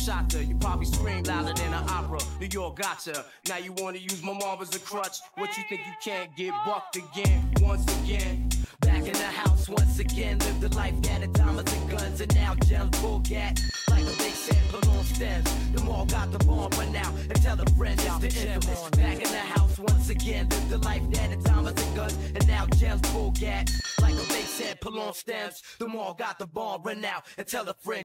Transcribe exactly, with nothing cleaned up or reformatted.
shot her. You probably scream louder than an opera. New York gotcha. Now you wanna use my mom as a crutch. What you think you can't get bucked again? Once again. Back in the house once again. Live the life, yeah, the diamonds and guns. And now gems full gat. Like a big sand, put on stems. Them all got the bomb run out. And tell a friend it's the infamous. Back in the house once again. Live the life, yeah, the diamonds and guns. And now gems full gat. Like a big sand, pull on stems. Them all got the bomb run out. And tell a friend.